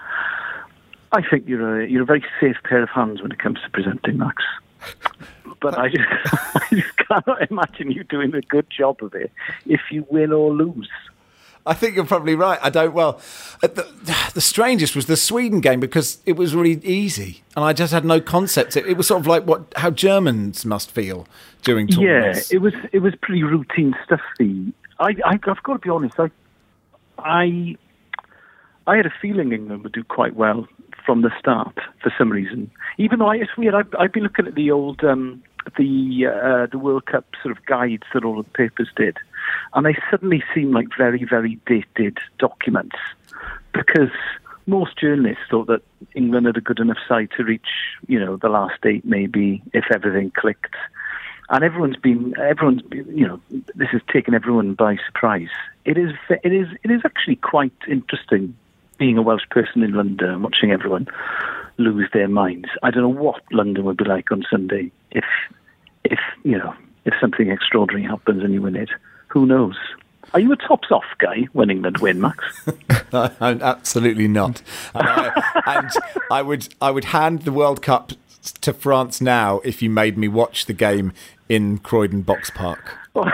I think you're a you're a very safe pair of hands when it comes to presenting, Max. But I just I just cannot imagine you doing a good job of it if you win or lose. I think you're probably right. I don't. Well, uh, the, the strangest was the Sweden game because it was really easy, and I just had no concept. It, it was sort of like what how Germans must feel during tournaments. Yeah, it was it was pretty routine stuff. The I, I I've got to be honest. I I I had a feeling England would do quite well from the start for some reason. Even though I, it's weird. I've, I've been looking at the old um, the uh, the World Cup sort of guides that all of the papers did. And they suddenly seem like very, very dated documents, because most journalists thought that England had a good enough side to reach, you know, the last eight maybe, if everything clicked. And everyone's been, everyone's, been, you know, this has taken everyone by surprise. It is, it is, it is actually quite interesting being a Welsh person in London and watching everyone lose their minds. I don't know what London would be like on Sunday if, if you know, if something extraordinary happens and you win it. Who knows? Are you a tops-off guy when England win, Max? I'm absolutely not. And I, and I would I would hand the World Cup to France now if you made me watch the game in Croydon Box Park.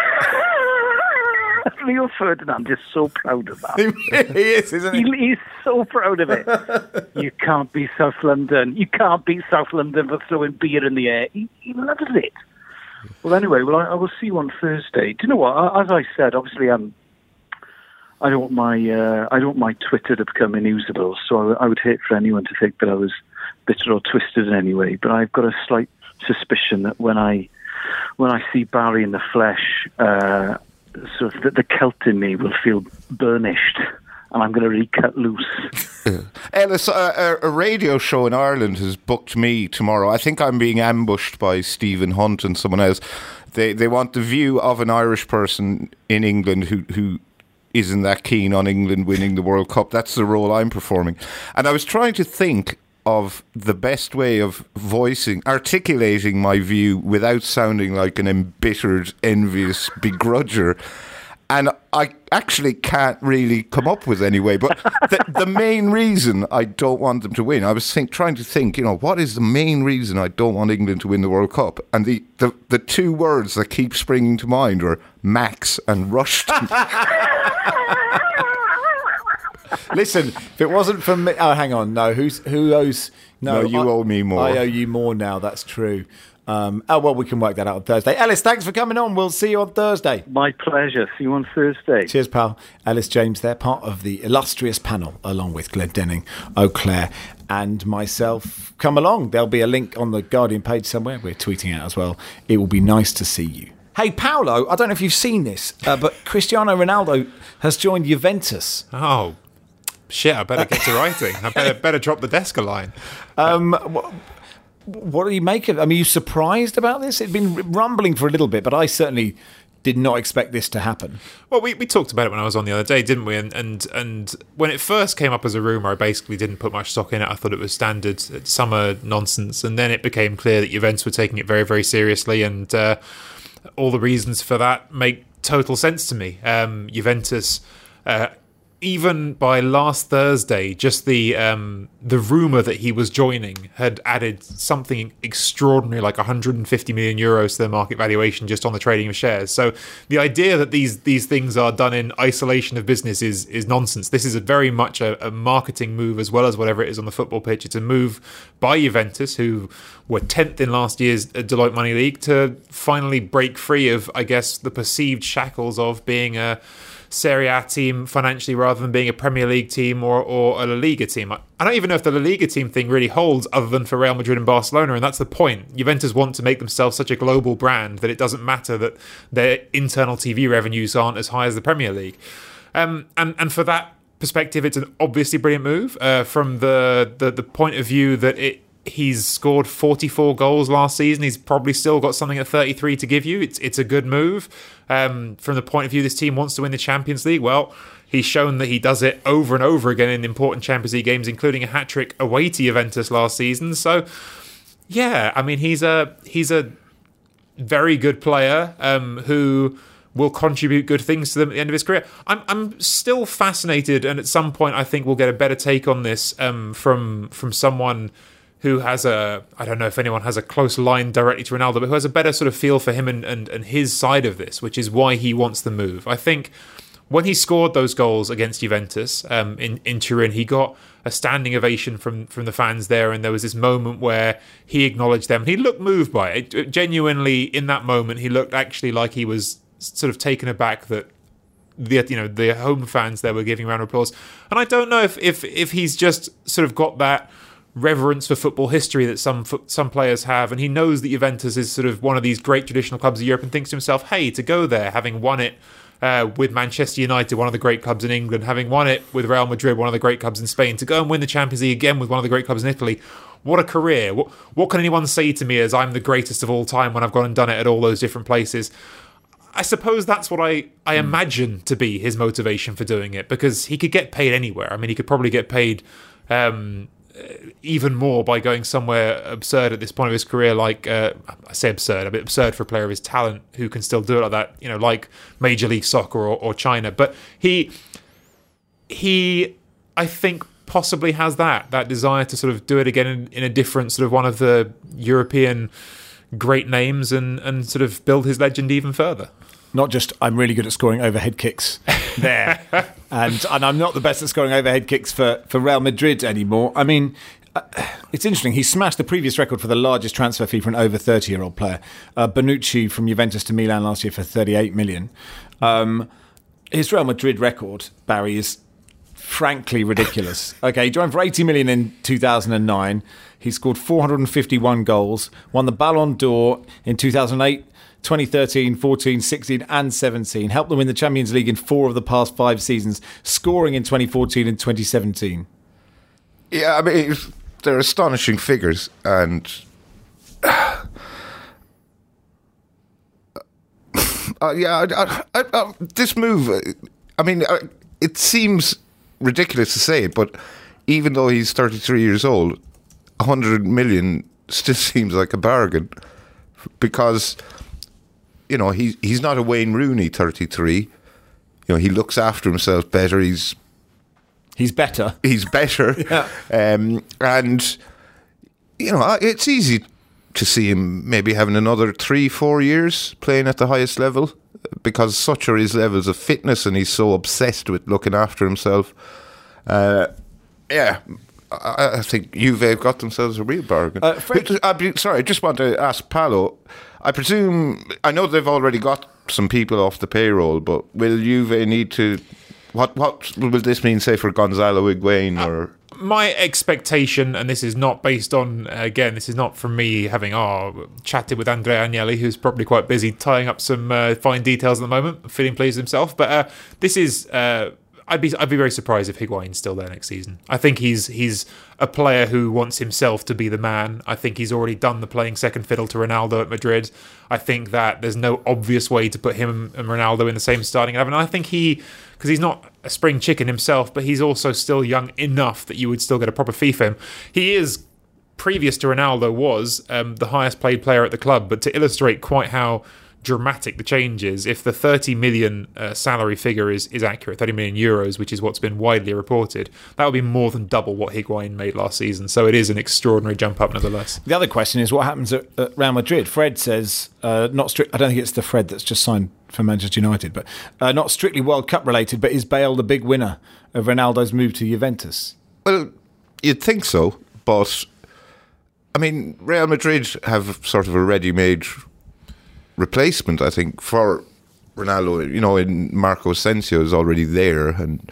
Leo Ferdinand is so proud of that. He is, isn't he? He is so proud of it. You can't beat South London. You can't beat South London for throwing beer in the air. He, he loves it. Well, anyway, well, I, I will see you on Thursday. Do you know what? As I said, obviously, um, I don't want my uh, I don't want my Twitter to become unusable. So I, I would hate for anyone to think that I was bitter or twisted in any way. But I've got a slight suspicion that when I when I see Barry in the flesh, uh, sort of the, the Celt in me will feel burnished, and I'm going to really cut loose. Ellis, a, a radio show in Ireland has booked me tomorrow. I think I'm being ambushed by Stephen Hunt and someone else. They they want the view of an Irish person in England who who isn't that keen on England winning the World Cup. That's the role I'm performing. And I was trying to think of the best way of voicing, articulating my view without sounding like an embittered, envious begrudger. And I actually can't really come up with any way. But the, the main reason I don't want them to win, I was think, trying to think, you know, what is the main reason I don't want England to win the World Cup? And the, the, the two words that keep springing to mind are Max and Rushton. Listen, if it wasn't for me... Oh, hang on. No, who's who owes... No, no you I, owe me more. I owe you more now, that's true. Um, oh, well, we can work that out on Thursday. Ellis, thanks for coming on. We'll see you on Thursday. My pleasure. See you on Thursday. Cheers, pal. Ellis James there, part of the illustrious panel, along with Glenn Denning, Eau Claire, and myself. Come along. There'll be a link on the Guardian page somewhere. We're tweeting out as well. It will be nice to see you. Hey, Paolo, I don't know if you've seen this, uh, but Cristiano Ronaldo has joined Juventus. Oh, shit, I better get to writing. I better better drop the desk a line. Um, what, what do you make of it? I mean, are you surprised about this? It's been rumbling for a little bit, but I certainly did not expect this to happen. Well, we, we talked about it when I was on the other day, didn't we? And, and and when it first came up as a rumour, I basically didn't put much stock in it. I thought it was standard summer nonsense. And then it became clear that Juventus were taking it very, very seriously. And uh, all the reasons for that make total sense to me. Um, Juventus... Uh, Even by last Thursday, just the um, the rumour that he was joining had added something extraordinary, like one hundred fifty million euros to their market valuation just on the trading of shares. So the idea that these these things are done in isolation of business is is nonsense. This is a very much a, a marketing move as well as whatever it is on the football pitch. It's a move by Juventus, who were tenth in last year's Deloitte Money League, to finally break free of, I guess, the perceived shackles of being a Serie A team financially rather than being a Premier League team or, or a La Liga team. I don't even know if the La Liga team thing really holds other than for Real Madrid and Barcelona, and that's the point. Juventus want to make themselves such a global brand that it doesn't matter that their internal T V revenues aren't as high as the Premier League. Um, and, and for that perspective, it's an obviously brilliant move uh, from the, the, the point of view that it he's scored forty-four goals last season. He's probably still got something at thirty-three to give you. It's it's a good move. Um, from the point of view this team wants to win the Champions League, well, he's shown that he does it over and over again in important Champions League games, including a hat-trick away to Juventus last season. So, yeah, I mean, he's a he's a very good player um, who will contribute good things to them at the end of his career. I'm I'm still fascinated, and at some point I think we'll get a better take on this um, from from someone who has a, I don't know if anyone has a close line directly to Ronaldo, but who has a better sort of feel for him and, and, and his side of this, which is why he wants the move. I think when he scored those goals against Juventus um, in, in Turin, he got a standing ovation from, from the fans there, and there was this moment where he acknowledged them. He looked moved by it. it. Genuinely, in that moment, he looked actually like he was sort of taken aback that the you know the home fans there were giving a round of applause. And I don't know if if, if he's just sort of got that reverence for football history that some some players have, and he knows that Juventus is sort of one of these great traditional clubs of Europe, and thinks to himself, hey, to go there, having won it uh, with Manchester United, one of the great clubs in England, having won it with Real Madrid, one of the great clubs in Spain, to go and win the Champions League again with one of the great clubs in Italy, what a career. What, what can anyone say to me as I'm the greatest of all time when I've gone and done it at all those different places? I suppose that's what I, I imagine to be his motivation for doing it, because he could get paid anywhere. I mean, he could probably get paid um, even more by going somewhere absurd at this point of his career, like uh, I say absurd, a bit absurd for a player of his talent who can still do it like that, you know, like Major League Soccer or, or China. But he, he, I think possibly has that that desire to sort of do it again in, in a different sort of one of the European great names, and and sort of build his legend even further. Not just, I'm really good at scoring overhead kicks there. and and I'm not the best at scoring overhead kicks for, for Real Madrid anymore. I mean, uh, it's interesting. He smashed the previous record for the largest transfer fee for an over thirty-year-old player. Uh, Bonucci from Juventus to Milan last year for thirty-eight million. Um, his Real Madrid record, Barry, is frankly ridiculous. Okay, he joined for eighty million in two thousand nine. He scored four hundred fifty-one goals, won the Ballon d'Or in two thousand eight, twenty thirteen, fourteen, sixteen and seventeen. Helped them win the Champions League in four of the past five seasons, scoring in twenty fourteen and twenty seventeen. Yeah, I mean, it's, they're astonishing figures. And uh, yeah, I, I, I, this move, I mean, it seems ridiculous to say it, but even though he's thirty-three years old, one hundred million still seems like a bargain, because, you know, he, he's not a Wayne Rooney thirty-three. you know, he looks after himself better. He's He's better. He's better. Yeah. Um, and, you know, it's easy to see him maybe having another three, four years playing at the highest level, because such are his levels of fitness and he's so obsessed with looking after himself. Uh, yeah, I, I think Juve have got themselves a real bargain. Uh, Fred- I'd be, sorry, I just want to ask Paolo, I presume, I know they've already got some people off the payroll, but will Juve need to... What what will this mean, say, for Gonzalo Higuain or... My expectation, and this is not based on, again, this is not from me having oh, chatted with Andrea Agnelli, who's probably quite busy tying up some uh, fine details at the moment, feeling pleased with himself. But uh, this is, uh, I'd be I'd be very surprised if Higuain's still there next season. I think he's he's a player who wants himself to be the man. I think he's already done the playing second fiddle to Ronaldo at Madrid. I think that there's no obvious way to put him and Ronaldo in the same starting eleven. I think he... because he's not a spring chicken himself, but he's also still young enough that you would still get a proper fee for him. He is, previous to Ronaldo, was um, the highest paid player at the club, but to illustrate quite how dramatic the change is, if the thirty million uh, salary figure is, is accurate, thirty million euros, which is what's been widely reported, that would be more than double what Higuain made last season. So it is an extraordinary jump up nonetheless. The other question is what happens at, at Real Madrid. Fred says, uh, not strict. I don't think it's the Fred that's just signed for Manchester United, but uh, not strictly World Cup related, but is Bale the big winner of Ronaldo's move to Juventus? Well, you'd think so, but I mean, Real Madrid have sort of a ready-made replacement, I think, for Ronaldo. You know, in Marco Asensio is already there, and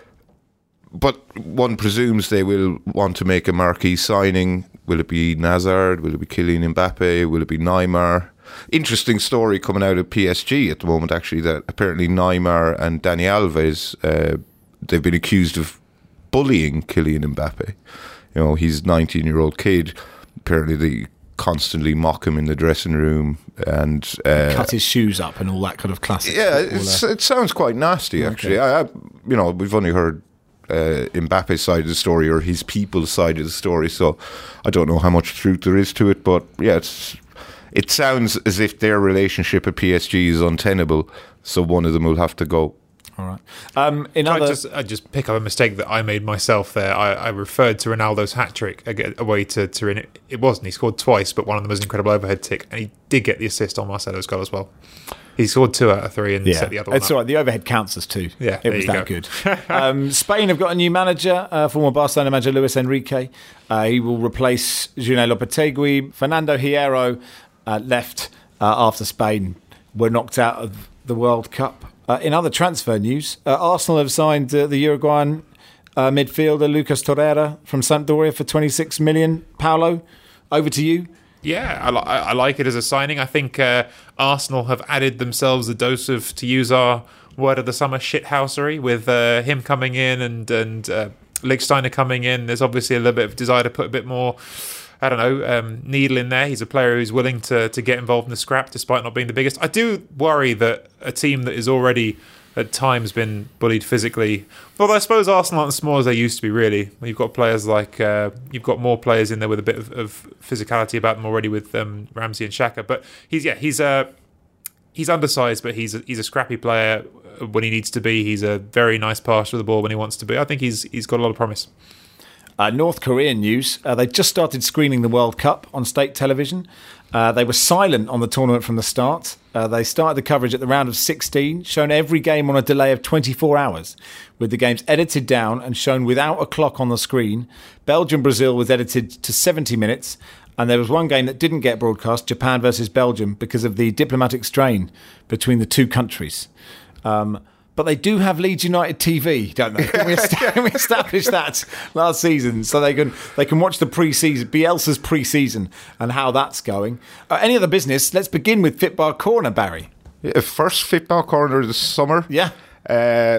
but one presumes they will want to make a marquee signing. Will it be Hazard? Will it be Kylian Mbappe? Will it be Neymar? Interesting story coming out of P S G at the moment, actually, that apparently Neymar and Dani Alves, uh, they've been accused of bullying Kylian Mbappe. You know, he's a nineteen-year-old kid. Apparently they constantly mock him in the dressing room and uh, cut his shoes up and all that kind of classic. Yeah, it's, it sounds quite nasty, actually. Okay. I, I, you know, we've only heard uh, Mbappe's side of the story or his people's side of the story, so I don't know how much truth there is to it. But yeah, it's it sounds as if their relationship at P S G is untenable, so one of them will have to go. All right. Um, in Can other... I just, I just pick up a mistake that I made myself there. I, I referred to Ronaldo's hat-trick away to Turin. It, it wasn't. He scored twice, but one of them was an incredible overhead tick, and he did get the assist on Marcelo's goal as well. He scored two out of three and yeah. set the other one It's up. all right. The overhead counts as two. Yeah, it was that go. good. um, Spain have got a new manager, uh, former Barcelona manager Luis Enrique. Uh, he will replace Julen Lopetegui. Fernando Hierro uh, left uh, after Spain were knocked out of the World Cup. Uh, in other transfer news, uh, Arsenal have signed uh, the Uruguayan uh, midfielder Lucas Torreira from Sampdoria for twenty-six million. Paolo, over to you. Yeah, I, li- I like it as a signing. I think uh, Arsenal have added themselves a dose of, to use our word of the summer, shithousery with uh, him coming in and and uh, Lichtsteiner coming in. There's obviously a little bit of desire to put a bit more, I don't know, um, needle in there. He's a player who's willing to to get involved in the scrap despite not being the biggest. I do worry that a team that is already at times been bullied physically, although I suppose Arsenal aren't as small as they used to be, really. You've got players like, uh, you've got more players in there with a bit of, of physicality about them already with um, Ramsey and Xhaka. But he's, yeah, he's uh, he's undersized, but he's a, he's a scrappy player when he needs to be. He's a very nice passer of the ball when he wants to be. I think he's he's got a lot of promise. Uh, North Korean news. Uh, they just started screening the World Cup on state television. Uh, they were silent on the tournament from the start. Uh, they started the coverage at the round of sixteen, shown every game on a delay of twenty-four hours, with the games edited down and shown without a clock on the screen. Belgium-Brazil was edited to seventy minutes, and there was one game that didn't get broadcast, Japan versus Belgium, because of the diplomatic strain between the two countries. Um, But they do have Leeds United T V, don't they? Can we, est- can we establish that last season so they can they can watch the pre-season, Bielsa's pre-season, and how that's going? Uh, any other business? Let's begin with Fitbar Corner, Barry. Yeah, first Fitbar Corner this summer. Yeah. Uh,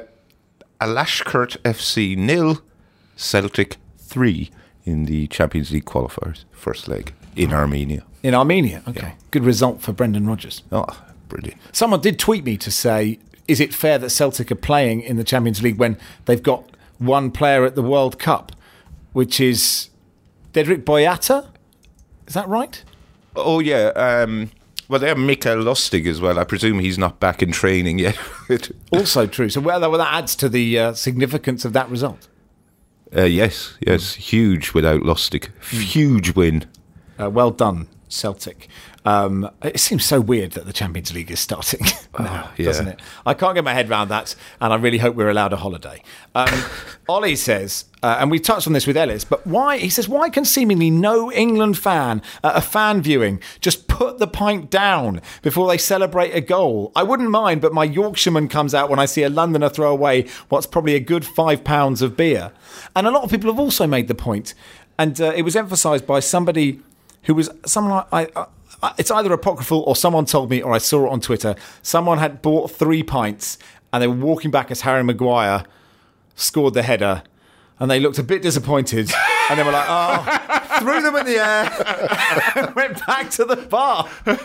Alashkert F C nil, Celtic three in the Champions League qualifiers, first leg in Armenia. In Armenia, okay. Yeah. Good result for Brendan Rodgers. Oh, brilliant. Someone did tweet me to say, is it fair that Celtic are playing in the Champions League when they've got one player at the World Cup, which is Dedrick Boyata? Is that right? Oh, yeah. Um, Well, they have Mikael Lustig as well. I presume he's not back in training yet. Also true. So well, well, that adds to the uh, significance of that result. Uh, yes, yes. Huge without Lustig. Huge win. Uh, well done, Celtic. Um, it seems so weird that the Champions League is starting now, Oh, yeah. doesn't it? I can't get my head around that, and I really hope we're allowed a holiday. Um, Ollie says, uh, and we touched on this with Ellis, but why? He says, why can seemingly no England fan at a fan viewing just put the pint down before they celebrate a goal? I wouldn't mind, but my Yorkshireman comes out when I see a Londoner throw away what's probably a good five pounds of beer. And a lot of people have also made the point, and uh, it was emphasised by somebody who was someone I. I It's either apocryphal or someone told me, or I saw it on Twitter. Someone had bought three pints and they were walking back as Harry Maguire scored the header, and they looked a bit disappointed, and they were like, "Oh," threw them in the air and went back to the bar.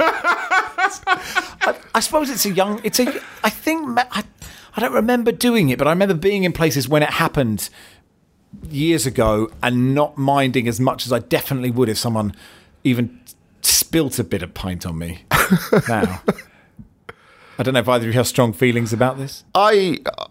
I, I suppose it's a young. It's a. I think I, I don't remember doing it, but I remember being in places when it happened years ago and not minding as much as I definitely would if someone even spilt a bit of pint on me. Now, I don't know if either of you have strong feelings about this. I, uh,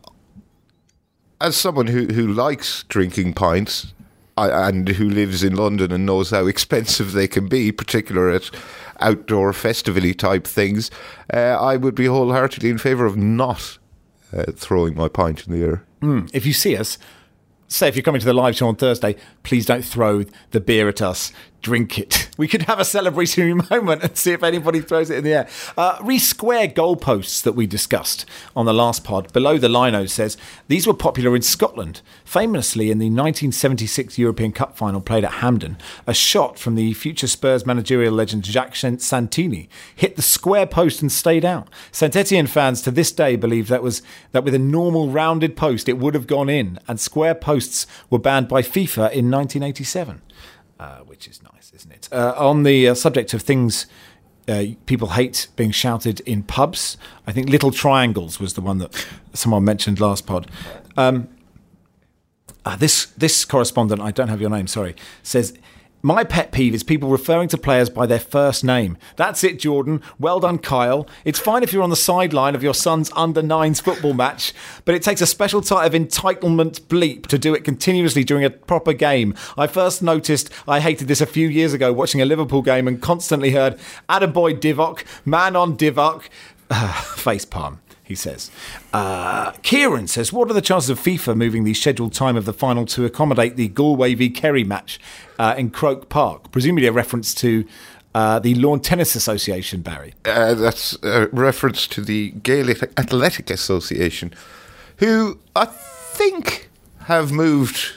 as someone who, who likes drinking pints I, and who lives in London and knows how expensive they can be, particularly at outdoor festival-y type things, uh, I would be wholeheartedly in favour of not uh, throwing my pint in the air. Mm. If you see us, say if you're coming to the live show on Thursday, please don't throw the beer at us. Drink it. We could have a celebratory moment and see if anybody throws it in the air. Uh, re-square goalposts that we discussed on the last pod. Below the Lino says, these were popular in Scotland. Famously, in the nineteen seventy-six European Cup final played at Hampden, a shot from the future Spurs managerial legend Jacques Santini hit the square post and stayed out. Saint Etienne fans to this day believe that was that with a normal rounded post it would have gone in, and square posts were banned by FIFA in nineteen eighty-seven. Uh, which is nice, isn't it? Uh, on the uh, subject of things uh, people hate being shouted in pubs, I think Little Triangles was the one that someone mentioned last pod. Um, uh, this this correspondent, I don't have your name, sorry, says, my pet peeve is people referring to players by their first name. That's it, Jordan. Well done, Kyle. It's fine if you're on the sideline of your son's under nines football match, but it takes a special type of entitlement bleep to do it continuously during a proper game. I first noticed I hated this a few years ago watching a Liverpool game and constantly heard, attaboy Divock, man on Divock, facepalm. He says. Uh, Kieran says, what are the chances of FIFA moving the scheduled time of the final to accommodate the Galway v Kerry match uh, in Croke Park? Presumably a reference to uh, the Lawn Tennis Association, Barry. Uh, that's a reference to the Gaelic Athletic Association, who I think have moved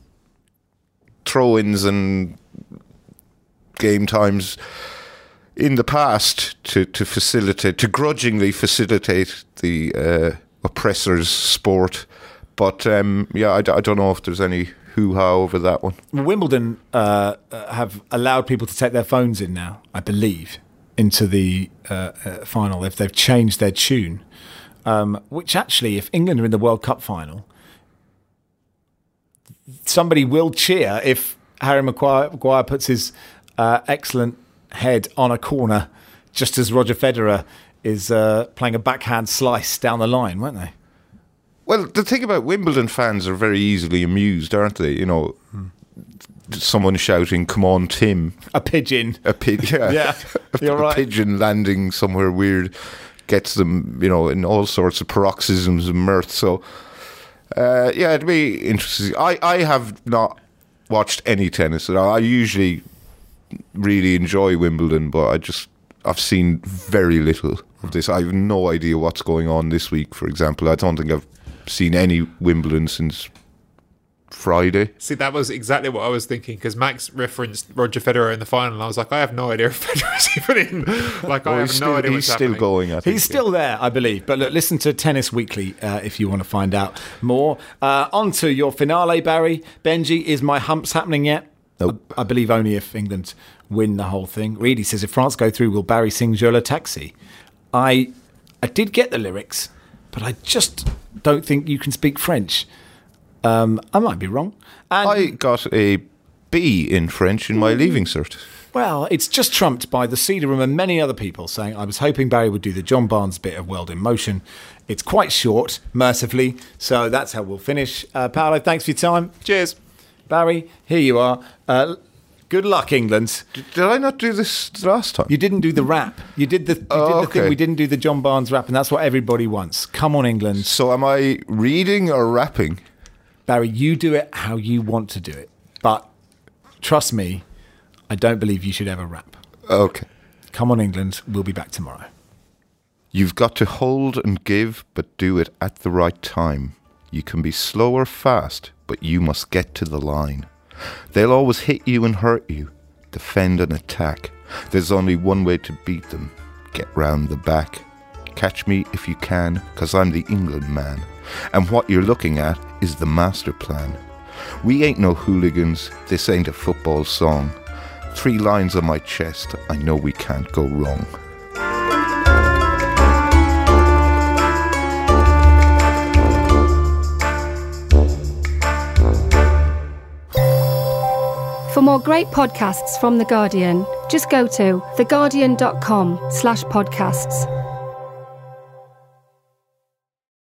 throw-ins and game times in the past to, to facilitate, to grudgingly facilitate the uh, oppressor's sport. But um, yeah, I, d- I don't know if there's any hoo-ha over that one. Wimbledon uh, have allowed people to take their phones in now, I believe, into the uh, uh, final if they've changed their tune. Um, which actually, if England are in the World Cup final, somebody will cheer if Harry Maguire, Maguire puts his uh, excellent head on a corner just as Roger Federer is uh, playing a backhand slice down the line, weren't they? Well, the thing about Wimbledon fans are very easily amused, aren't they? You know, hmm. someone shouting, come on, Tim. A pigeon. A pigeon, yeah. yeah, you're a right. pigeon landing somewhere weird gets them, you know, in all sorts of paroxysms of mirth. So, uh, yeah, it'd be interesting. I, I have not watched any tennis at all. I usually really enjoy Wimbledon, but I just I've seen very little of this. I have no idea what's going on this week, for example. I don't think I've seen any Wimbledon since Friday. See, that was exactly what I was thinking, because Max referenced Roger Federer in the final, and I was like, I have no idea if Federer's even in. Like, well, I have still, no idea he's what's still happening. going, I think. He's still there, I believe. But look, listen to Tennis Weekly uh, if you want to find out more. Uh, on to your finale, Barry. Benji, is my humps happening yet? Nope. I, I believe only if England win the whole thing. Reedy says, if France go through, will Barry sing Je le taxi? I, I did get the lyrics, but I just don't think you can speak French. Um, I might be wrong. And I got a B in French in my leaving cert. Well, it's just trumped by the Cedar Room and many other people saying, I was hoping Barry would do the John Barnes bit of World in Motion. It's quite short, mercifully, so that's how we'll finish. Uh, Paolo, thanks for your time. Cheers. Barry, here you are. Uh, good luck, England. Did, did I not do this last time? You didn't do the rap. You did the, you Oh, did the okay. thing. We didn't do the John Barnes rap, and that's what everybody wants. Come on, England. So am I reading or rapping? Barry, you do it how you want to do it. But trust me, I don't believe you should ever rap. Okay. Come on, England. We'll be back tomorrow. You've got to hold and give, but do it at the right time. You can be slow or fast, but you must get to the line. They'll always hit you and hurt you. Defend and attack. There's only one way to beat them. Get round the back. Catch me if you can, 'cause I'm the England man. And what you're looking at is the master plan. We ain't no hooligans, this ain't a football song. Three lines on my chest, I know we can't go wrong. For more great podcasts from The Guardian, just go to theguardian.com slash podcasts.